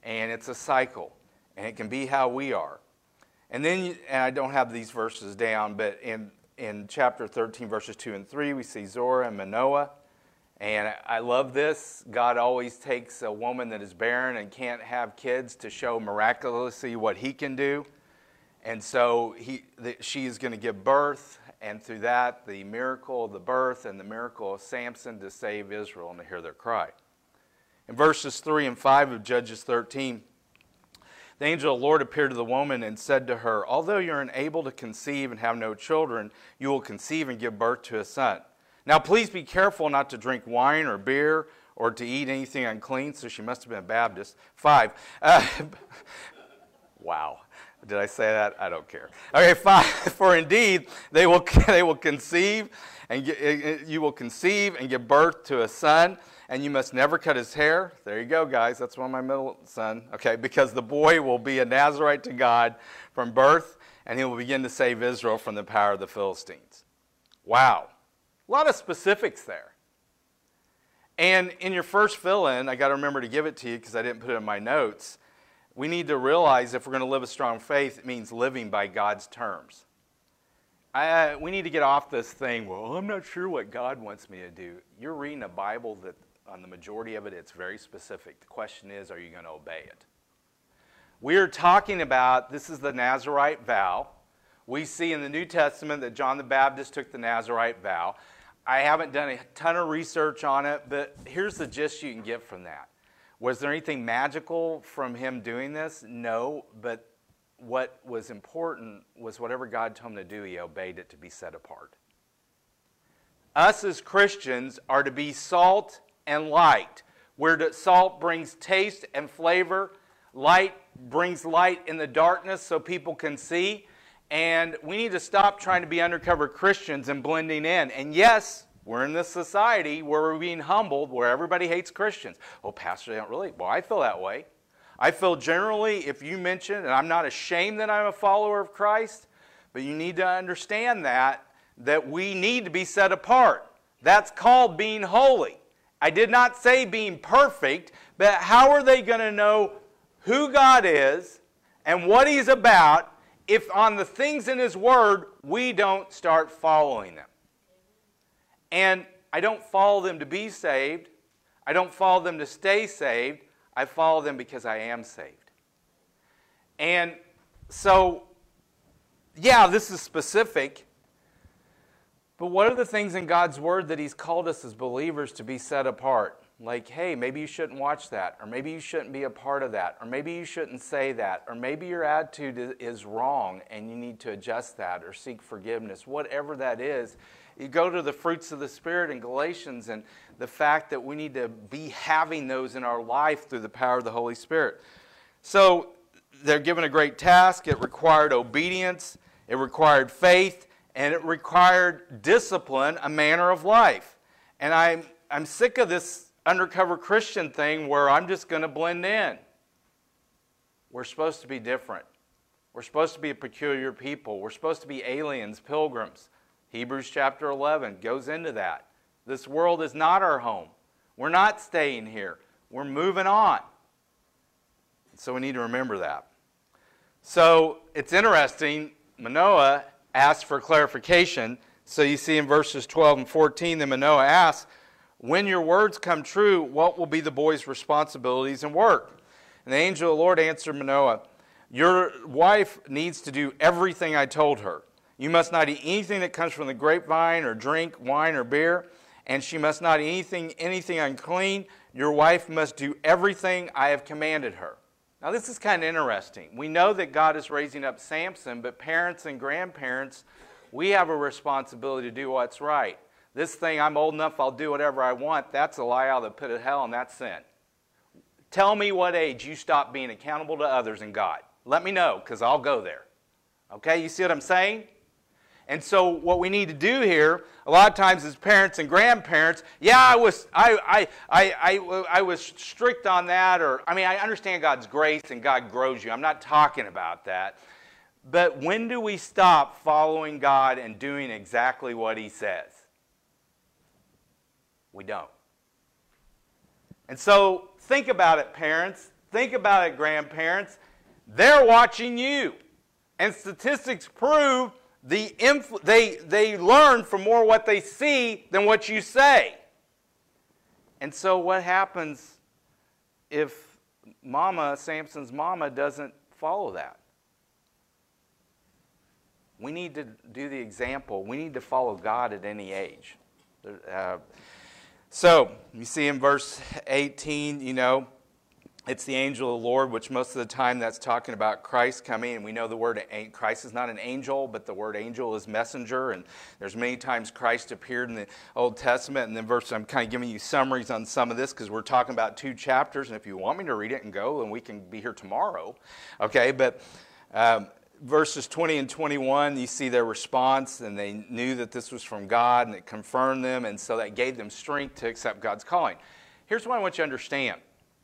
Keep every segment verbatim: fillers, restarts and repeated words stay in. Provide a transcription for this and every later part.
And it's a cycle. And it can be how we are. And then, you, and I don't have these verses down, but in, in chapter thirteen, verses two and three, we see Zora and Manoah. And I love this. God always takes a woman that is barren and can't have kids to show miraculously what he can do. And so he, the, she is going to give birth, and through that, the miracle of the birth and the miracle of Samson to save Israel and to hear their cry. In verses three and five of Judges thirteen, the angel of the Lord appeared to the woman and said to her, although you're unable to conceive and have no children, you will conceive and give birth to a son. Now please be careful not to drink wine or beer or to eat anything unclean. So she must have been a Baptist. Five. Uh, wow. Did I say that? I don't care. Okay, five. For indeed, they will they will conceive, and get, you will conceive and give birth to a son, and you must never cut his hair. There you go, guys. That's one of my middle son. Okay, because the boy will be a Nazarite to God from birth, and he will begin to save Israel from the power of the Philistines. Wow, a lot of specifics there. And in your first fill-in, I got to remember to give it to you because I didn't put it in my notes. We need to realize if we're going to live a strong faith, it means living by God's terms. I, we need to get off this thing, well, I'm not sure what God wants me to do. You're reading a Bible that on the majority of it, it's very specific. The question is, are you going to obey it? We are talking about, this is the Nazirite vow. We see in the New Testament that John the Baptist took the Nazirite vow. I haven't done a ton of research on it, but here's the gist you can get from that. Was there anything magical from him doing this? No, but what was important was whatever God told him to do, he obeyed it to be set apart. Us as Christians are to be salt and light. Where salt brings taste and flavor, light brings light in the darkness so people can see. And we need to stop trying to be undercover Christians and blending in. And yes, we're in this society where we're being humbled, where everybody hates Christians. Oh, Pastor, they don't really. Well, I feel that way. I feel generally, if you mention, and I'm not ashamed that I'm a follower of Christ, but you need to understand that, that we need to be set apart. That's called being holy. I did not say being perfect, but how are they going to know who God is and what He's about if on the things in His Word we don't start following them? And I don't follow them to be saved. I don't follow them to stay saved. I follow them because I am saved. And so, yeah, this is specific. But what are the things in God's Word that He's called us as believers to be set apart? Like, hey, maybe you shouldn't watch that, or maybe you shouldn't be a part of that, or maybe you shouldn't say that, or maybe your attitude is wrong and you need to adjust that or seek forgiveness. Whatever that is, you go to the fruits of the Spirit in Galatians and the fact that we need to be having those in our life through the power of the Holy Spirit. So they're given a great task. It required obedience, it required faith, and it required discipline, a manner of life. And I'm, I'm sick of this undercover Christian thing where I'm just going to blend in. We're supposed to be different. We're supposed to be a peculiar people. We're supposed to be aliens, pilgrims. Hebrews chapter eleven goes into that. This world is not our home. We're not staying here. We're moving on. So we need to remember that. So it's interesting. Manoah asked for clarification. So you see in verses twelve and fourteen, then Manoah asks, when your words come true, what will be the boy's responsibilities and work? And the angel of the Lord answered Manoah, your wife needs to do everything I told her. You must not eat anything that comes from the grapevine or drink wine or beer, and she must not eat anything, anything unclean. Your wife must do everything I have commanded her. Now this is kind of interesting. We know that God is raising up Samson, but parents and grandparents, we have a responsibility to do what's right. This thing, I'm old enough, I'll do whatever I want, that's a lie out of the pit of hell, and that's sin. Tell me what age you stop being accountable to others and God. Let me know, because I'll go there. Okay, you see what I'm saying? And so what we need to do here, a lot of times as parents and grandparents, yeah, I was, I, I, I, I, I was strict on that, or, I mean, I understand God's grace and God grows you. I'm not talking about that. But when do we stop following God and doing exactly what He says? We don't. And so think about it, parents. Think about it, grandparents. They're watching you. And statistics prove the influ- they, they learn from more what they see than what you say. And so what happens if mama, Samson's mama, doesn't follow that? We need to do the example. We need to follow God at any age. Uh, so, you see in verse eighteen, you know, it's the angel of the Lord, which most of the time that's talking about Christ coming. And we know the word Christ is not an angel, but the word angel is messenger. And there's many times Christ appeared in the Old Testament. And then verse, I'm kind of giving you summaries on some of this because we're talking about two chapters. And if you want me to read it and go, then we can be here tomorrow. Okay, but um, verses twenty and twenty-one, you see their response. And they knew that this was from God, and it confirmed them. And so that gave them strength to accept God's calling. Here's what I want you to understand.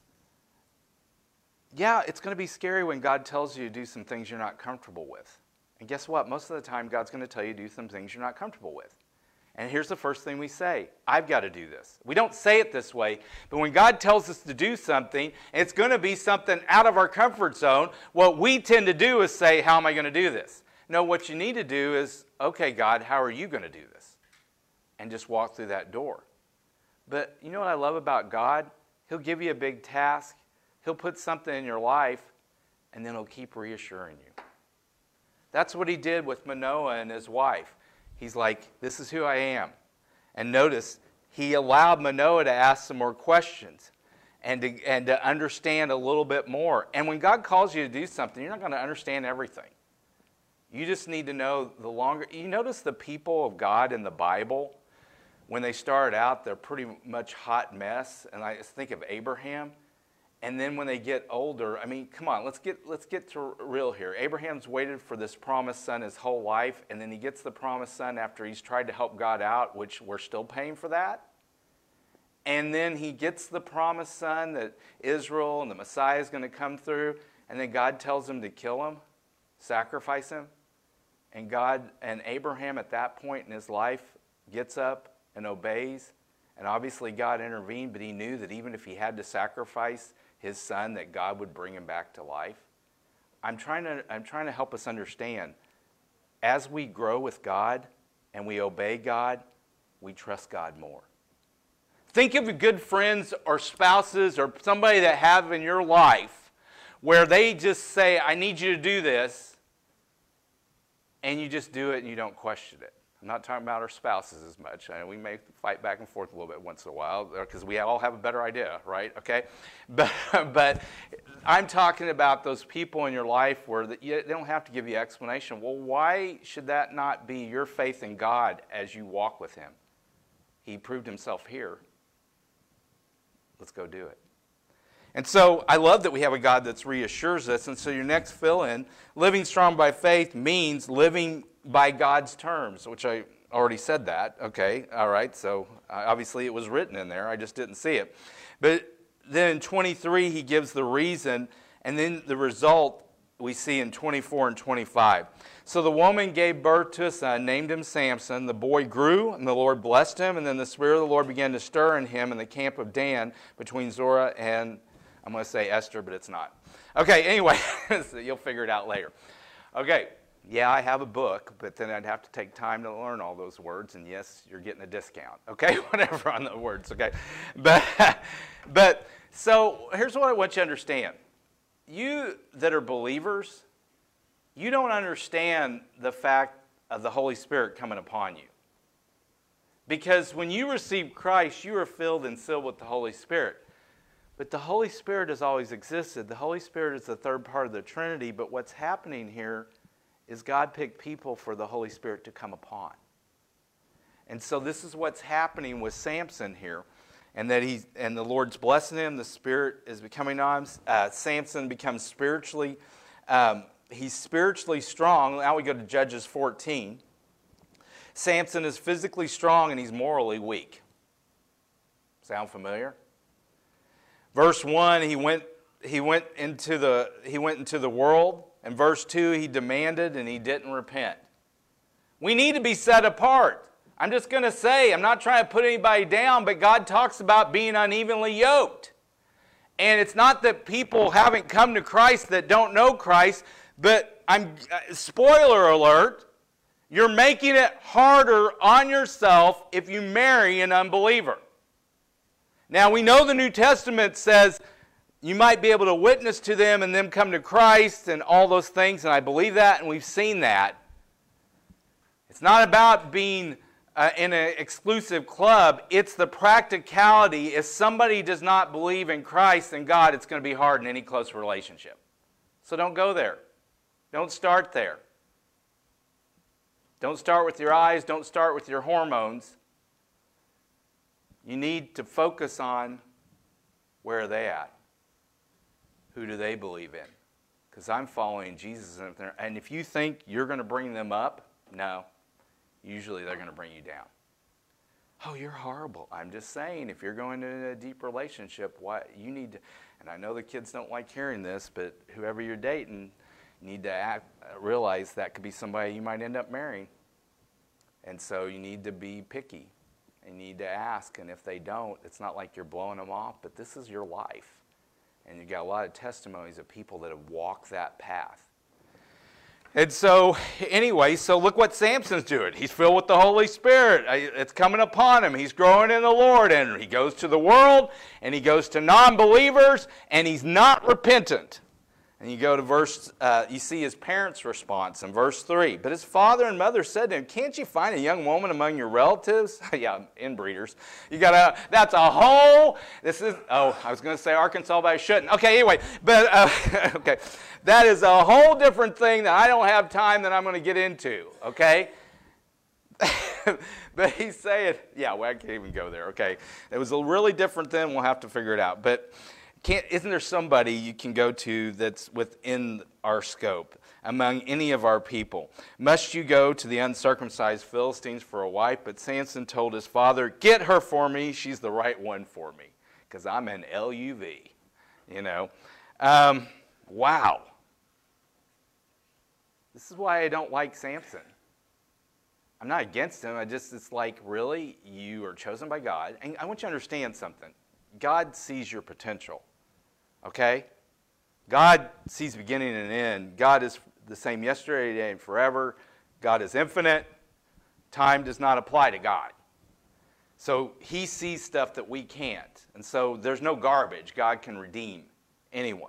Yeah, it's going to be scary when God tells you to do some things you're not comfortable with. And guess what? Most of the time, God's going to tell you to do some things you're not comfortable with. And here's the first thing we say. I've got to do this. We don't say it this way, but when God tells us to do something, it's going to be something out of our comfort zone. What we tend to do is say, how am I going to do this? No, what you need to do is, okay, God, how are you going to do this? And just walk through that door. But you know what I love about God? He'll give you a big task. He'll put something in your life, and then he'll keep reassuring you. That's what he did with Manoah and his wife. He's like, this is who I am. And notice, he allowed Manoah to ask some more questions and to, and to understand a little bit more. And when God calls you to do something, you're not going to understand everything. You just need to know the longer. You notice the people of God in the Bible, when they started out, they're pretty much hot mess. And I just think of Abraham. And then when they get older, I mean, come on, let's get let's get to real here. Abraham's waited for this promised son his whole life, and then he gets the promised son after he's tried to help God out, which we're still paying for that. And then he gets the promised son that Israel and the Messiah is going to come through, and then God tells him to kill him, sacrifice him. And God and Abraham at that point in his life gets up and obeys. And obviously God intervened, but he knew that even if he had to sacrifice his son, that God would bring him back to life. I'm trying to, I'm trying to help us understand, as we grow with God and we obey God, we trust God more. Think of good friends or spouses or somebody that have in your life where they just say, I need you to do this, and you just do it and you don't question it. I'm not talking about our spouses as much. I know we may fight back and forth a little bit once in a while because we all have a better idea, right? Okay, but but I'm talking about those people in your life where the, you, they don't have to give you explanation. Well, why should that not be your faith in God as you walk with Him? He proved Himself here. Let's go do it. And so I love that we have a God that reassures us. And so your next fill-in, living strong by faith means living by God's terms, which I already said that. Okay, all right, so uh, obviously it was written in there. I just didn't see it. But then in twenty-three, he gives the reason, and then the result we see in twenty-four and twenty-five. So the woman gave birth to a son, named him Samson. The boy grew, and the Lord blessed him, and then the Spirit of the Lord began to stir in him in the camp of Dan between Zorah and, I'm going to say Esther, but it's not. Okay, anyway, so you'll figure it out later. Okay. Yeah, I have a book, but then I'd have to take time to learn all those words, and yes, you're getting a discount, okay, whatever on the words, okay? But, but so here's what I want you to understand. You that are believers, you don't understand the fact of the Holy Spirit coming upon you. Because when you receive Christ, you are filled and sealed with the Holy Spirit. But the Holy Spirit has always existed. The Holy Spirit is the third part of the Trinity, but what's happening here is God picked people for the Holy Spirit to come upon. And so this is what's happening with Samson here. And that he's, and the Lord's blessing him. The Spirit is becoming on him. Uh, Samson becomes spiritually, um, he's spiritually strong. Now we go to Judges fourteen. Samson is physically strong and he's morally weak. Sound familiar? Verse one, he went, he went into the, he went into the world. And verse two, he demanded and he didn't repent. We need to be set apart. I'm just going to say, I'm not trying to put anybody down, but God talks about being unevenly yoked. And it's not that people haven't come to Christ that don't know Christ, but I'm spoiler alert, you're making it harder on yourself if you marry an unbeliever. Now, we know the New Testament says you might be able to witness to them and them come to Christ and all those things, and I believe that, and we've seen that. It's not about being uh, in an exclusive club. It's the practicality. If somebody does not believe in Christ and God, it's going to be hard in any close relationship. So don't go there. Don't start there. Don't start with your eyes. Don't start with your hormones. You need to focus on where are they at? Who do they believe in? Because I'm following Jesus. And if you think you're going to bring them up, no. Usually they're going to bring you down. Oh, you're horrible. I'm just saying, if you're going to a deep relationship, what you need to, and I know the kids don't like hearing this, but whoever you're dating, you need to act, realize that could be somebody you might end up marrying. And so you need to be picky. And you need to ask, and if they don't, it's not like you're blowing them off, but this is your life. And you've got a lot of testimonies of people that have walked that path. And so, anyway, so look what Samson's doing. He's filled with the Holy Spirit. It's coming upon him. He's growing in the Lord, and he goes to the world, and he goes to non-believers, and he's not repentant. And you go to verse, uh, you see his parents' response in verse three. But his father and mother said to him, can't you find a young woman among your relatives? Yeah, inbreeders. You got a, that's a whole, this is, oh, I was going to say Arkansas, but I shouldn't. Okay, anyway, but, uh, okay. That is a whole different thing that I don't have time that I'm going to get into, okay? But he's saying, yeah, well, I can't even go there, okay? It was a really different thing. We'll have to figure it out. But Can't, isn't there somebody you can go to that's within our scope, among any of our people? Must you go to the uncircumcised Philistines for a wife? But Samson told his father, get her for me. She's the right one for me, because I'm an L U V, you know. Um, wow. This is why I don't like Samson. I'm not against him. I just, it's like, really? You are chosen by God. And I want you to understand something. God sees your potential. Okay? God sees beginning and end. God is the same yesterday, today, and forever. God is infinite. Time does not apply to God. So he sees stuff that we can't. And so there's no garbage. God can redeem anyone.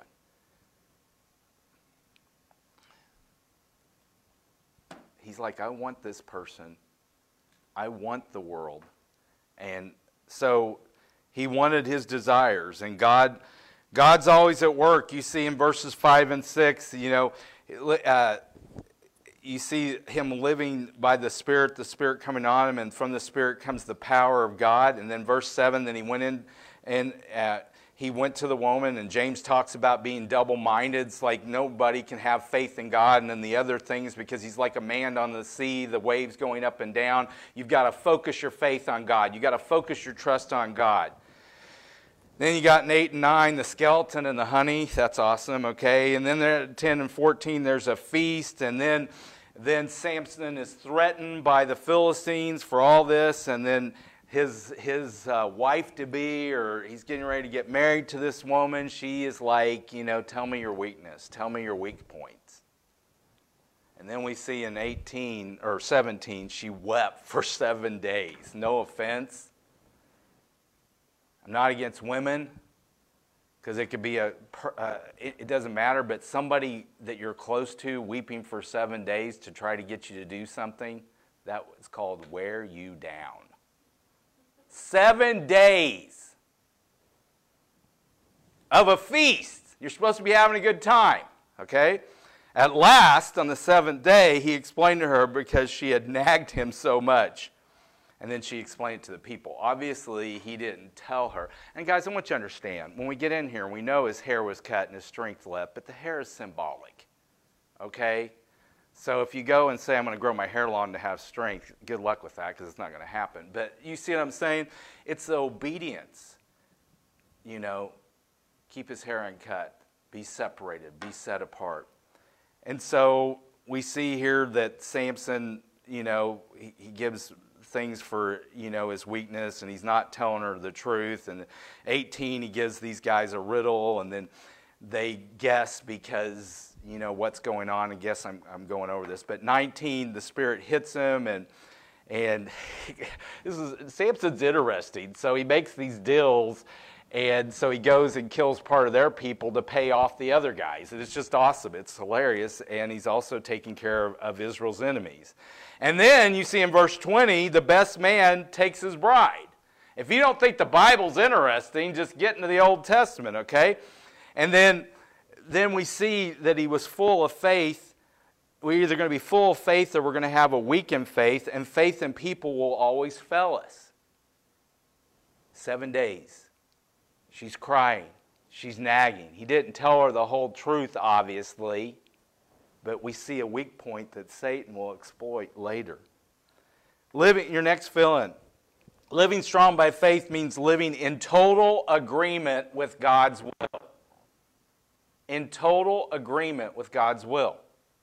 He's like, I want this person. I want the world. And so he wanted his desires, and God, God's always at work. You see in verses five and six, you know, uh, you see him living by the Spirit, the Spirit coming on him, and from the Spirit comes the power of God. And then verse seven, then he went in and uh, he went to the woman, and James talks about being double-minded. It's like nobody can have faith in God and then the other things, because he's like a man on the sea, the waves going up and down. You've got to focus your faith on God. You've got to focus your trust on God. Then you got in eight and nine, the skeleton and the honey. That's awesome, okay? And then there at ten and fourteen, there's a feast. And then, then Samson is threatened by the Philistines for all this. And then his, his uh, wife-to-be, or he's getting ready to get married to this woman. She is like, you know, tell me your weakness. Tell me your weak points. And then we see in eighteen or seventeen, she wept for seven days. No offense. I'm not against women, because it could be a, uh, it, it doesn't matter, but somebody that you're close to weeping for seven days to try to get you to do something, that was called wear you down. Seven days of a feast. You're supposed to be having a good time, okay? At last, on the seventh day, he explained to her because she had nagged him so much. And then she explained it to the people. Obviously, he didn't tell her. And guys, I want you to understand, when we get in here, we know his hair was cut and his strength left, but the hair is symbolic, okay? So if you go and say, I'm going to grow my hair long to have strength, good luck with that, because it's not going to happen. But you see what I'm saying? It's the obedience. You know, keep his hair uncut, be separated, be set apart. And so we see here that Samson, you know, he, he gives things for, you know, his weakness, and he's not telling her the truth. And eighteen, he gives these guys a riddle, and then they guess because, you know, what's going on. I guess I'm, I'm going over this. But nineteen, the Spirit hits him, and and this is, Samson's interesting. So he makes these deals, and so he goes and kills part of their people to pay off the other guys. And it's just awesome. It's hilarious. And he's also taking care of, of Israel's enemies. And then you see in verse twenty, the best man takes his bride. If you don't think the Bible's interesting, just get into the Old Testament, okay? And then, then we see that he was full of faith. We're either going to be full of faith or we're going to have a weakened faith. And faith in people will always fail us. Seven days. She's crying. She's nagging. He didn't tell her the whole truth, obviously. But we see a weak point that Satan will exploit later. Living, your next fill-in. Living strong by faith means living in total agreement with God's will. In total agreement with God's will.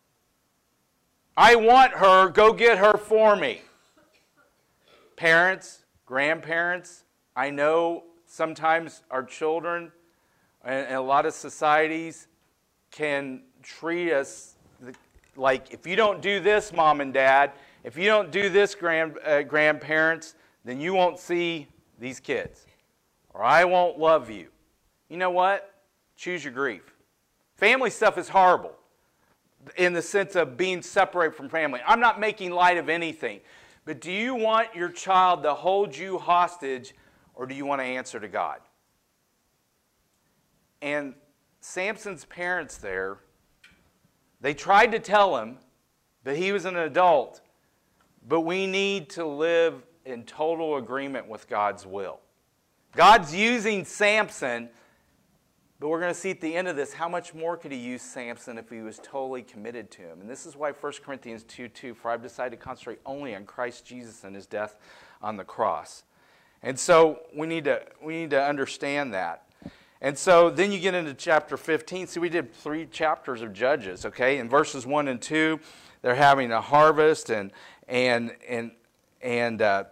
I want her, go get her for me. Parents, grandparents, I know sometimes our children and a lot of societies can treat us like, if you don't do this, mom and dad, if you don't do this, grand, uh, grandparents, then you won't see these kids. Or I won't love you. You know what? Choose your grief. Family stuff is horrible in the sense of being separated from family. I'm not making light of anything. But do you want your child to hold you hostage, or do you want to answer to God? And Samson's parents there, they tried to tell him, but he was an adult. But we need to live in total agreement with God's will. God's using Samson, but we're going to see at the end of this, how much more could he use Samson if he was totally committed to him? And this is why First Corinthians two two, for I've decided to concentrate only on Christ Jesus and his death on the cross. And so we need to, we need to understand that. And so then you get into chapter fifteen. See, we did three chapters of Judges, okay? In verses one and two, they're having a harvest, and, and, and, and uh,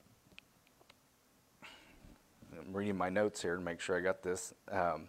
I'm reading my notes here to make sure I got this. Um,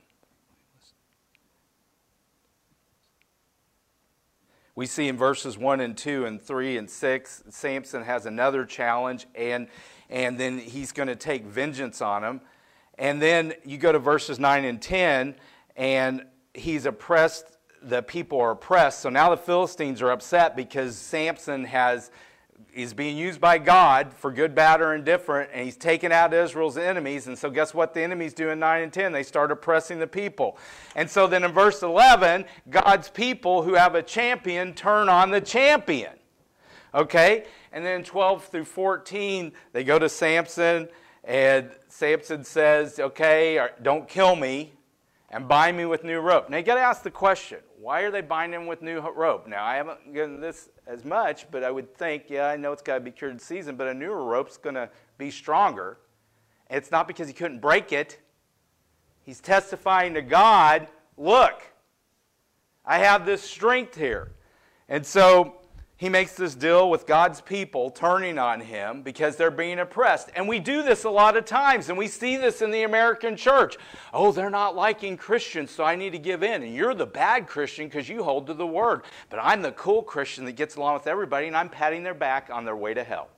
We see in verses one and two and three and six, Samson has another challenge, and, and then he's going to take vengeance on him. And then you go to verses nine and ten, and he's oppressed, the people are oppressed. So now the Philistines are upset because Samson has is being used by God for good, bad, or indifferent, and he's taken out Israel's enemies. And so guess what the enemies do in nine and ten? They start oppressing the people. And so then in verse eleven, God's people who have a champion turn on the champion. Okay? And then twelve through fourteen, they go to Samson, and Samson says, okay, don't kill me, and bind me with new rope. Now you got to ask the question, why are they binding him with new rope? Now I haven't given this as much, but I would think, yeah, I know it's got to be cured in season, but a newer rope's going to be stronger. And it's not because he couldn't break it. He's testifying to God, look, I have this strength here. And so he makes this deal with God's people turning on him because they're being oppressed. And we do this a lot of times, and we see this in the American church. Oh, they're not liking Christians, so I need to give in. And you're the bad Christian because you hold to the Word. But I'm the cool Christian that gets along with everybody, and I'm patting their back on their way to hell.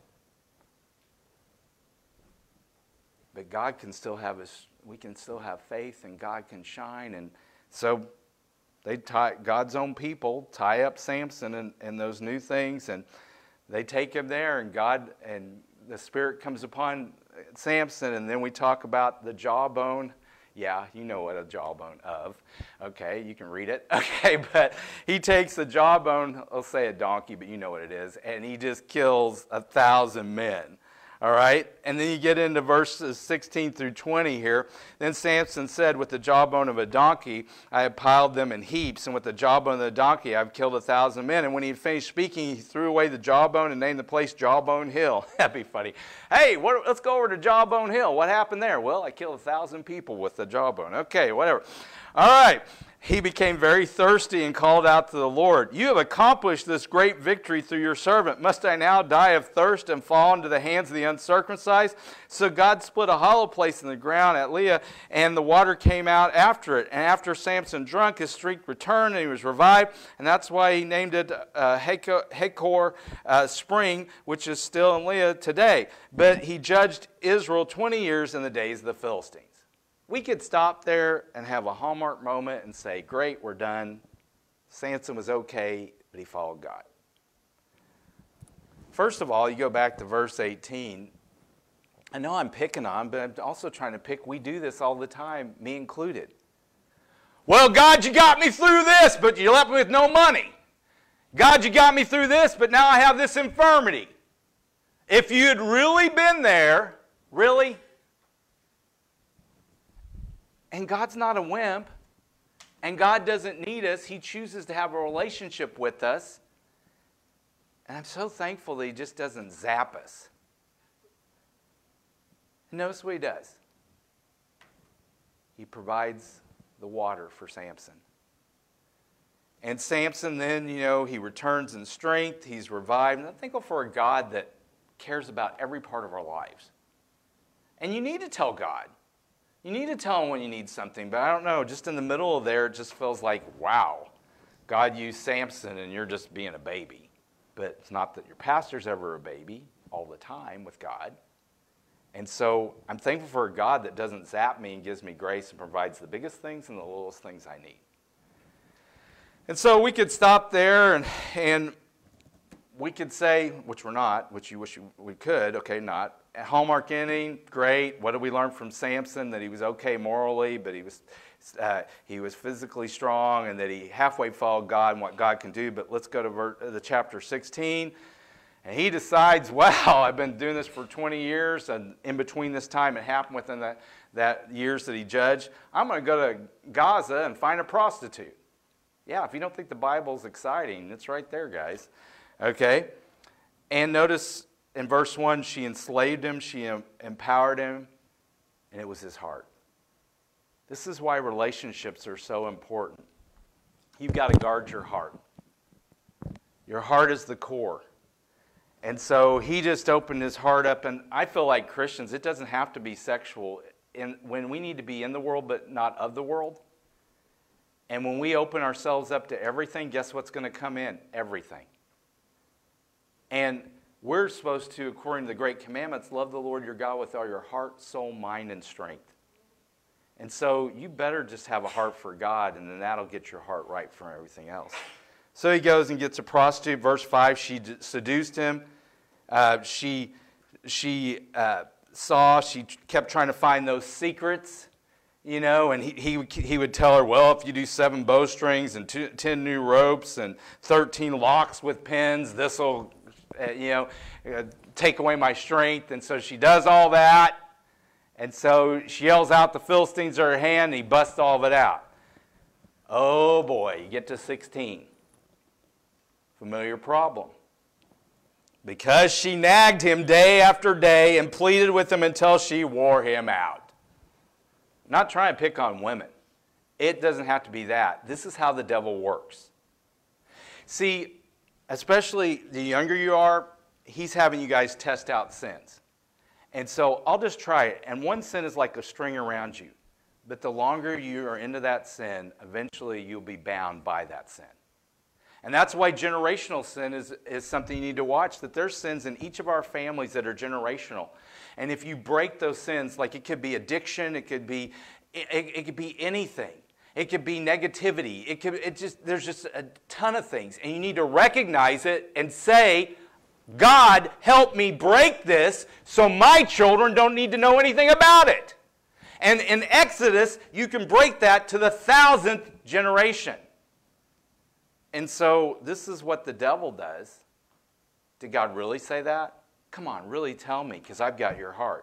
But God can still have his, we can still have faith, and God can shine. And so they tie, God's own people tie up Samson and, and those new things, and they take him there, and God and the Spirit comes upon Samson, and then we talk about the jawbone. Yeah, you know what a jawbone of. Okay, you can read it. Okay, but he takes the jawbone, I'll say a donkey, but you know what it is, and he just kills a thousand men. All right, and then you get into verses sixteen through twenty here. Then Samson said, with the jawbone of a donkey, I have piled them in heaps, and with the jawbone of the donkey, I have killed a thousand men. And when he had finished speaking, he threw away the jawbone and named the place Jawbone Hill. That'd be funny. Hey, what, let's go over to Jawbone Hill. What happened there? Well, I killed a thousand people with the jawbone. Okay, whatever. All right, he became very thirsty and called out to the Lord, "You have accomplished this great victory through your servant. Must I now die of thirst and fall into the hands of the uncircumcised?" So God split a hollow place in the ground at Leah, and the water came out after it. And after Samson drank, his strength returned, and he was revived. And that's why he named it uh, Hakor uh, Spring, which is still in Leah today. But he judged Israel twenty years in the days of the Philistines. We could stop there and have a Hallmark moment and say, great, we're done. Samson was okay, but he followed God. First of all, you go back to verse eighteen. I know I'm picking on, but I'm also trying to pick. We do this all the time, me included. Well, God, you got me through this, but you left me with no money. God, you got me through this, but now I have this infirmity. If you had really been there, really? And God's not a wimp, and God doesn't need us. He chooses to have a relationship with us. And I'm so thankful that he just doesn't zap us. And notice what he does. He provides the water for Samson. And Samson then, you know, he returns in strength. He's revived. And I'm thankful for a God that cares about every part of our lives. And you need to tell God. You need to tell him when you need something, but I don't know, just in the middle of there, it just feels like, wow, God used Samson and you're just being a baby. But it's not that your pastor's ever a baby all the time with God. And so I'm thankful for a God that doesn't zap me and gives me grace and provides the biggest things and the littlest things I need. And so we could stop there and, and we could say, which we're not, which you wish we could, okay, not. Hallmark ending, great. What did we learn from Samson? That he was okay morally, but he was uh, he was physically strong, and that he halfway followed God and what God can do. But let's go to ver- the chapter sixteen. And he decides, wow, I've been doing this for twenty years, and in between this time it happened within that, that years that he judged. I'm going to go to Gaza and find a prostitute. Yeah, if you don't think the Bible's exciting, it's right there, guys. Okay? And notice in verse one, she enslaved him, she em- empowered him, and it was his heart. This is why relationships are so important. You've got to guard your heart. Your heart is the core. And so he just opened his heart up, and I feel like Christians, it doesn't have to be sexual. In, when we need to be in the world but not of the world, and when we open ourselves up to everything, guess what's going to come in? Everything. And we're supposed to, according to the great commandments, love the Lord your God with all your heart, soul, mind, and strength. And so you better just have a heart for God, and then that'll get your heart right for everything else. So he goes and gets a prostitute. Verse five, she seduced him. Uh, she she uh, saw, she kept trying to find those secrets, you know, and he, he, he would tell her, well, if you do seven bowstrings and two, ten new ropes and thirteen locks with pins, this will, uh, you know, uh, take away my strength. And so she does all that. And so she yells out the Philistines are her hand, and he busts all of it out. Oh boy, you get to sixteen. Familiar problem. Because she nagged him day after day and pleaded with him until she wore him out. I'm not trying to pick on women. It doesn't have to be that. This is how the devil works. See, especially the younger you are, he's having you guys test out sins. And so I'll just try it. And one sin is like a string around you. But the longer you are into that sin, eventually you'll be bound by that sin. And that's why generational sin is, is something you need to watch, that there's sins in each of our families that are generational. And if you break those sins, like it could be addiction, it could be, it, it could be anything. It could be negativity. It could, it just, there's just a ton of things. And you need to recognize it and say, God, help me break this so my children don't need to know anything about it. And in Exodus, you can break that to the thousandth generation. And so this is what the devil does. Did God really say that? Come on, really tell me, because I've got your heart.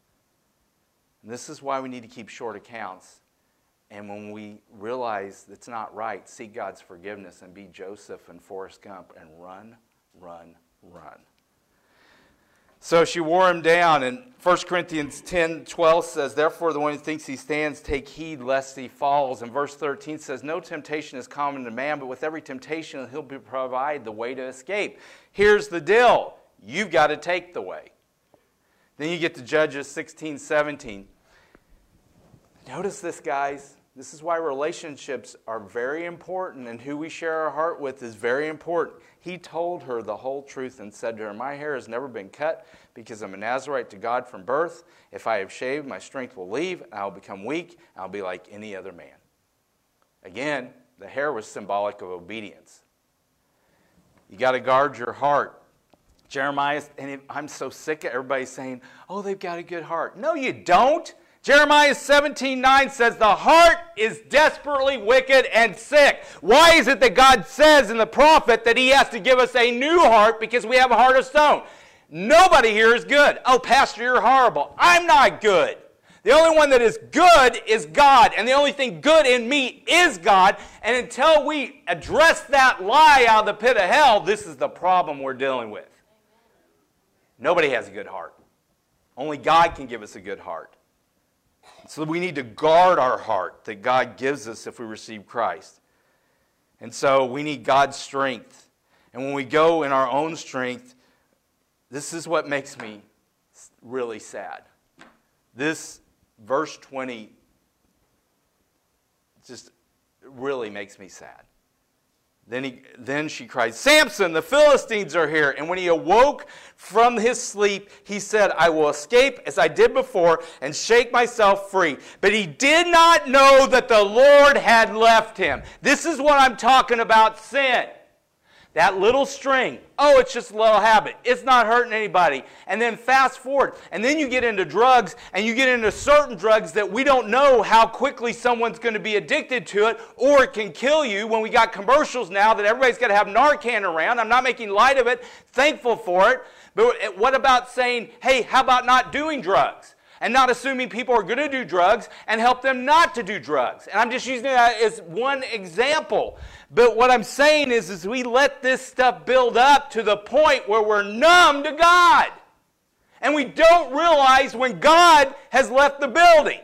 And this is why we need to keep short accounts. And when we realize it's not right, seek God's forgiveness and be Joseph and Forrest Gump and run, run, run. So she wore him down, and First Corinthians ten twelve says, therefore the one who thinks he stands, take heed lest he falls. And verse thirteen says, no temptation is common to man, but with every temptation he'll provide the way to escape. Here's the deal. You've got to take the way. Then you get to Judges sixteen seventeen. Notice this, guys. This is why relationships are very important, and who we share our heart with is very important. He told her the whole truth and said to her, my hair has never been cut because I'm a Nazarite to God from birth. If I have shaved, my strength will leave, and I'll become weak, and I'll be like any other man. Again, the hair was symbolic of obedience. You got to guard your heart. Jeremiah, and I'm so sick of everybody saying, oh, they've got a good heart. No, you don't. Jeremiah seventeen nine says the heart is desperately wicked and sick. Why is it that God says in the prophet that he has to give us a new heart because we have a heart of stone? Nobody here is good. Oh, Pastor, you're horrible. I'm not good. The only one that is good is God, and the only thing good in me is God. And until we address that lie out of the pit of hell, this is the problem we're dealing with. Nobody has a good heart. Only God can give us a good heart. So we need to guard our heart that God gives us if we receive Christ. And so we need God's strength. And when we go in our own strength, this is what makes me really sad. This verse twenty just really makes me sad. Then, he, then she cried, Samson, the Philistines are here. And when he awoke from his sleep, he said, I will escape as I did before and shake myself free. But he did not know that the Lord had left him. This is what I'm talking about, sin. That little string, oh, it's just a little habit. It's not hurting anybody. And then fast forward. And then you get into drugs, and you get into certain drugs that we don't know how quickly someone's going to be addicted to it, or it can kill you when we got commercials now that everybody's got to have Narcan around. I'm not making light of it. Thankful for it. But what about saying, hey, how about not doing drugs? And not assuming people are going to do drugs and help them not to do drugs. And I'm just using that as one example. But what I'm saying is, is we let this stuff build up to the point where we're numb to God. And we don't realize when God has left the building.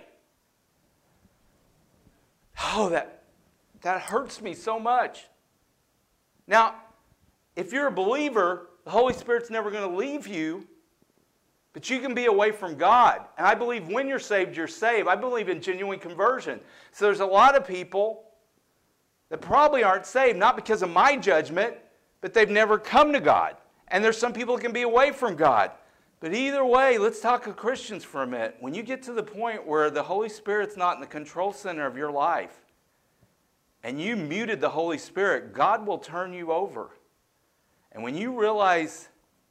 Oh, that, that hurts me so much. Now, if you're a believer, the Holy Spirit's never going to leave you. But you can be away from God. And I believe when you're saved, you're saved. I believe in genuine conversion. So there's a lot of people that probably aren't saved, not because of my judgment, but they've never come to God. And there's some people that can be away from God. But either way, let's talk to Christians for a minute. When you get to the point where the Holy Spirit's not in the control center of your life, and you muted the Holy Spirit, God will turn you over. And when you realize,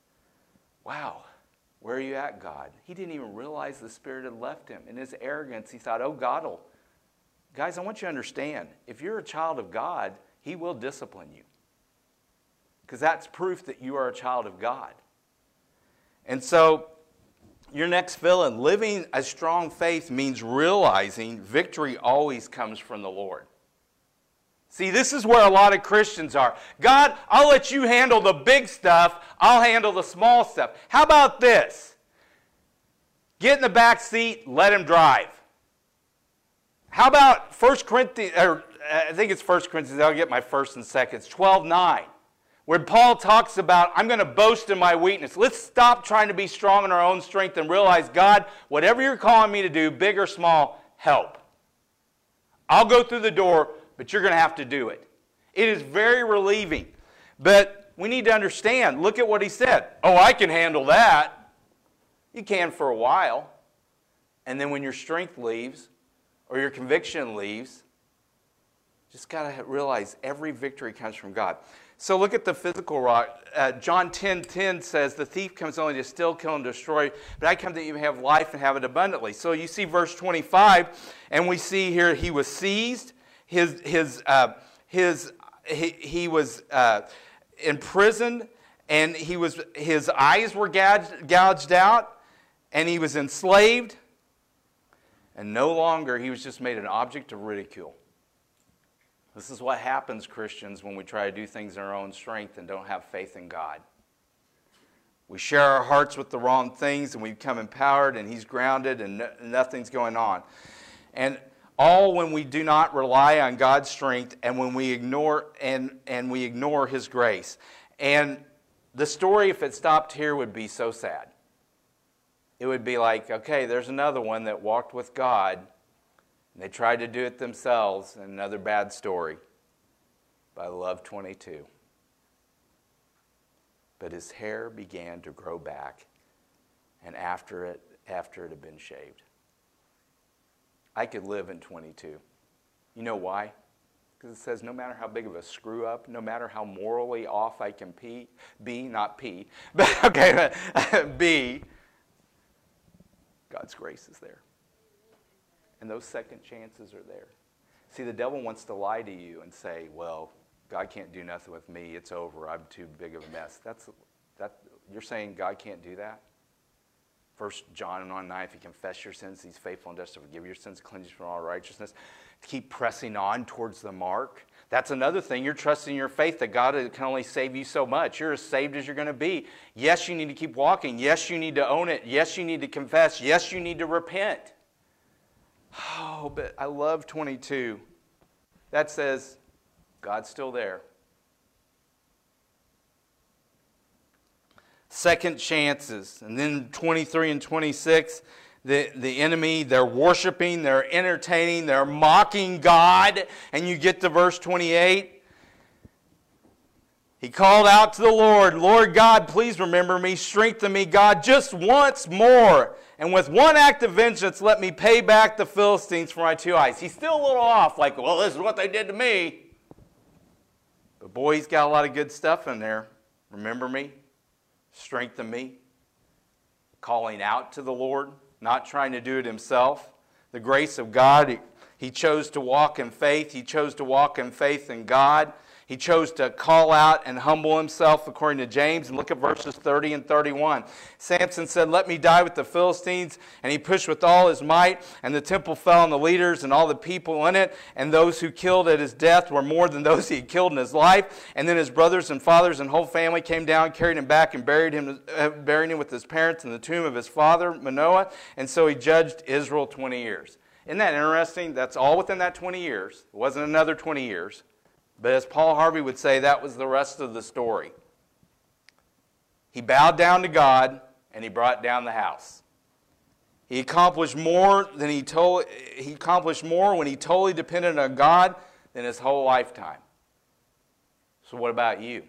wow, where are you at, God? He didn't even realize the Spirit had left him. In his arrogance, he thought, oh, God will. Guys, I want you to understand, if you're a child of God, he will discipline you. Because that's proof that you are a child of God. And so, your next fill-in, living a strong faith means realizing victory always comes from the Lord. See, this is where a lot of Christians are. God, I'll let you handle the big stuff. I'll handle the small stuff. How about this? Get in the back seat, let him drive. How about First Corinthians, or I think it's First Corinthians, I'll get my first and seconds, twelve nine, where Paul talks about, I'm going to boast in my weakness. Let's stop trying to be strong in our own strength and realize, God, whatever you're calling me to do, big or small, help. I'll go through the door, but you're going to have to do it. It is very relieving. But we need to understand, look at what he said. Oh, I can handle that. You can for a while. And then when your strength leaves, or your conviction leaves, just got to realize every victory comes from God. So look at the physical rock. Uh, John ten ten says, the thief comes only to steal, kill, and destroy, but I come that you may have life and have it abundantly. So you see verse twenty-five, and we see here he was seized. His, his, uh, his, he, he was uh, imprisoned, and he was, his eyes were gouged, gouged out, and he was enslaved, and no longer he was just made an object of ridicule. This is what happens, Christians, when we try to do things in our own strength and don't have faith in God. We share our hearts with the wrong things, and we become empowered, and he's grounded, and no, nothing's going on. And all when we do not rely on God's strength, and when we ignore and, and we ignore his grace. And the story, if it stopped here, would be so sad. It would be like, okay, there's another one that walked with God, and they tried to do it themselves, and another bad story. But I love twenty-two. But his hair began to grow back, and after it, after it had been shaved. I could live in twenty-two. You know why? Because it says no matter how big of a screw up, no matter how morally off I can pee, be, not pee, but okay, be, God's grace is there. And those second chances are there. See, the devil wants to lie to you and say, well, God can't do nothing with me. It's over. I'm too big of a mess. That's that. You're saying God can't do that? First John one nine, if you confess your sins, he's faithful and just to forgive your sins, cleanse you from all righteousness. To keep pressing on towards the mark. That's another thing. You're trusting your faith that God can only save you so much. You're as saved as you're going to be. Yes, you need to keep walking. Yes, you need to own it. Yes, you need to confess. Yes, you need to repent. Oh, but I love twenty-two. That says, God's still there. Second chances. And then twenty-three and twenty-six, the, the enemy, they're worshiping, they're entertaining, they're mocking God. And you get to verse twenty-eight. He called out to the Lord, Lord God, please remember me, strengthen me, God, just once more. And with one act of vengeance, let me pay back the Philistines for my two eyes. He's still a little off, like, well, this is what they did to me. But boy, he's got a lot of good stuff in there. Remember me, strengthen me, calling out to the Lord, not trying to do it himself. The grace of God, he, he chose to walk in faith. He chose to walk in faith in God. He chose to call out and humble himself according to James. And look at verses thirty and thirty-one. Samson said, let me die with the Philistines. And he pushed with all his might. And the temple fell on the leaders and all the people in it. And those who killed at his death were more than those he had killed in his life. And then his brothers and fathers and whole family came down, carried him back, and buried him, uh, buried him with his parents in the tomb of his father, Manoah. And so he judged Israel twenty years. Isn't that interesting? That's all within that twenty years. It wasn't another twenty years. But as Paul Harvey would say, that was the rest of the story. He bowed down to God, and he brought down the house. He accomplished more than he told. He accomplished more when he totally depended on God than his whole lifetime. So what about you?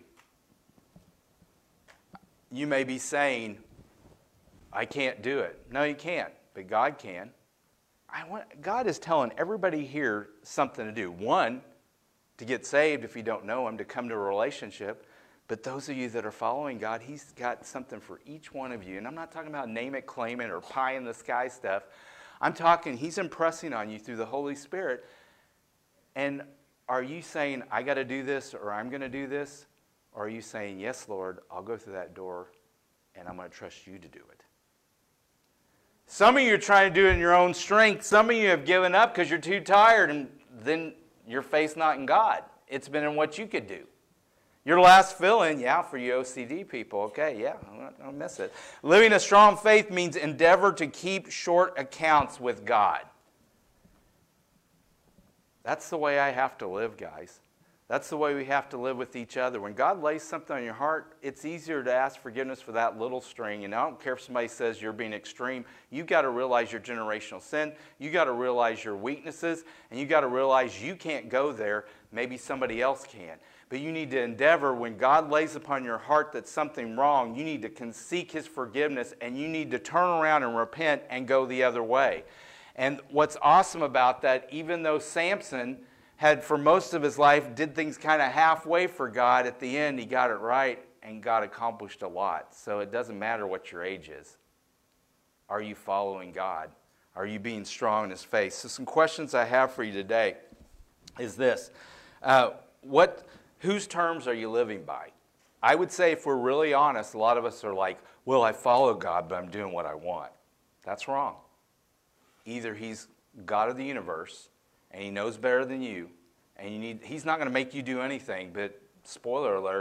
You may be saying, I can't do it. No, you can't, but God can. I want, God is telling everybody here something to do. One, to get saved if you don't know him, to come to a relationship. But those of you that are following God, he's got something for each one of you. And I'm not talking about name it, claim it, or pie in the sky stuff. I'm talking he's impressing on you through the Holy Spirit. And are you saying, I got to do this, or I'm going to do this? Or are you saying, yes, Lord, I'll go through that door, and I'm going to trust you to do it? Some of you are trying to do it in your own strength. Some of you have given up because you're too tired, and then your faith's not in God. It's been in what you could do. Your last fill-in, yeah, for you O C D people, okay, yeah, don't miss it. Living a strong faith means endeavor to keep short accounts with God. That's the way I have to live, guys. That's the way we have to live with each other. When God lays something on your heart, it's easier to ask forgiveness for that little string. And I don't care if somebody says you're being extreme. You've got to realize your generational sin. You've got to realize your weaknesses. And you've got to realize you can't go there. Maybe somebody else can. But you need to endeavor, when God lays upon your heart that's something wrong, you need to seek his forgiveness. And you need to turn around and repent and go the other way. And what's awesome about that, even though Samson had for most of his life did things kind of halfway for God, at the end he got it right and God accomplished a lot. So it doesn't matter what your age is. Are you following God? Are you being strong in his faith? So some questions I have for you today is this. Uh, what, whose terms are you living by? I would say, if we're really honest, a lot of us are like, well, I follow God, but I'm doing what I want. That's wrong. Either he's God of the universe, and he knows better than you, and you need, he's not going to make you do anything, but spoiler alert,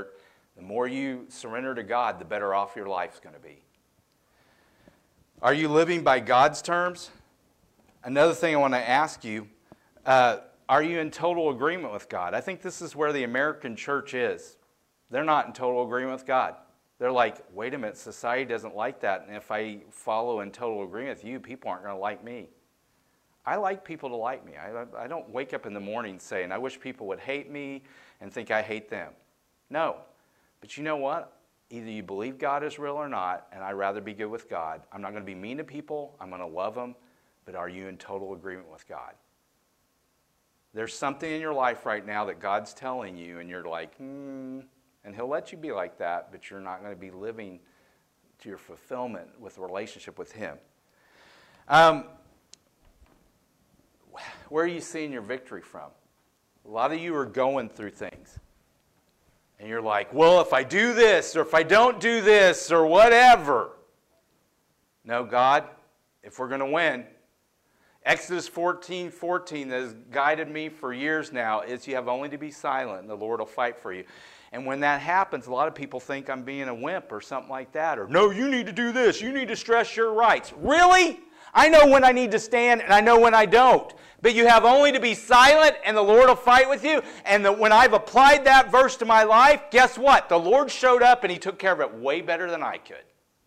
The more you surrender to God, the better off your life's going to be. Are you living by God's terms? Another thing I want to ask you, uh, are you in total agreement with God? I think this is where the American church is. They're not in total agreement with God. They're like, wait a minute, society doesn't like that, and if I follow in total agreement with you, people aren't going to like me. I like people to like me. I, I don't wake up in the morning saying, I wish people would hate me and think I hate them. No. But you know what? Either you believe God is real or not, and I'd rather be good with God. I'm not going to be mean to people. I'm going to love them. But are you in total agreement with God? There's something in your life right now that God's telling you, and you're like, hmm, and He'll let you be like that, but you're not going to be living to your fulfillment with a relationship with Him. Um, where are you seeing your victory from? A lot of you are going through things. And you're like, well, if I do this, or if I don't do this, or whatever. No, God, if we're going to win, Exodus fourteen fourteen that has guided me for years now is you have only to be silent and the Lord will fight for you. And when that happens, a lot of people think I'm being a wimp or something like that. Or, no, you need to do this. You need to stress your rights. Really? I know when I need to stand and I know when I don't. But you have only to be silent and the Lord will fight with you. And the, when I've applied that verse to my life, guess what? The Lord showed up and He took care of it way better than I could.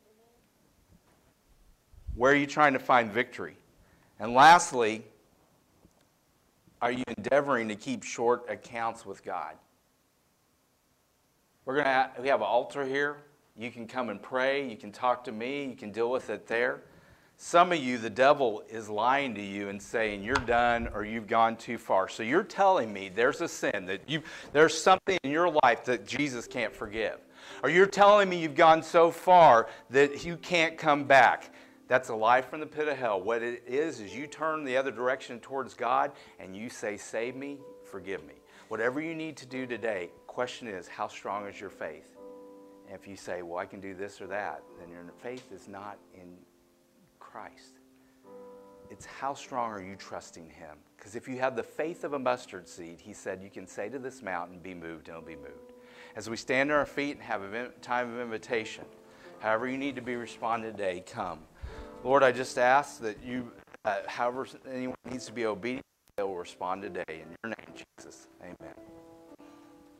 Where are you trying to find victory? And lastly, are you endeavoring to keep short accounts with God? We're going to have, we have an altar here. You can come and pray. You can talk to me. You can deal with it there. Some of you, the devil is lying to you and saying you're done or you've gone too far. So you're telling me there's a sin, that you there's something in your life that Jesus can't forgive. Or you're telling me you've gone so far that you can't come back. That's a lie from the pit of hell. What it is is you turn the other direction towards God and you say, save me, forgive me. Whatever you need to do today, question is, how strong is your faith? And if you say, well, I can do this or that, then your faith is not in Christ. It's how strong are you trusting Him? Because if you have the faith of a mustard seed, He said you can say to this mountain, be moved, and it'll be moved. As we stand on our feet and have a time of invitation, however you need to be responded today, come. Lord, I just ask that you, uh, however anyone needs to be obedient, they will respond today. In your name, Jesus, amen.